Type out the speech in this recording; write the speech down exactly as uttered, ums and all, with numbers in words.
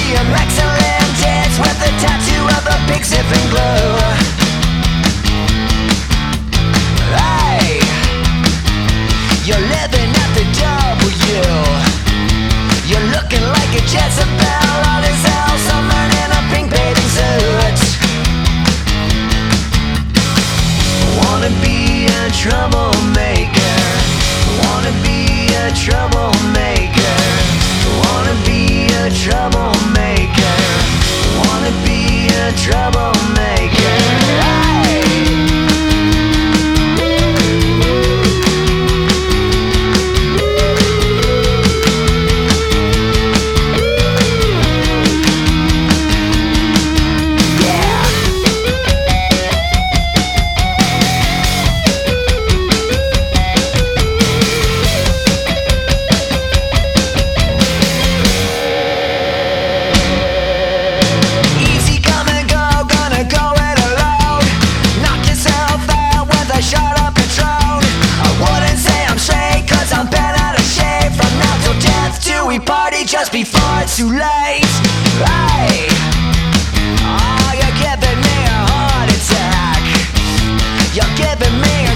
am excellent. It's with the tattoo of a big sipping glue. Hey, you're living at the W. You're looking like a Jezebel. All this hell, someone in a pink bathing suit. Wanna be a troublemaker. Wanna be a troublemaker. Wanna be a troublemaker. Wanna be a troublemaker. Hey! We party just before it's too late. Hey, oh, you're giving me a heart attack. You're giving me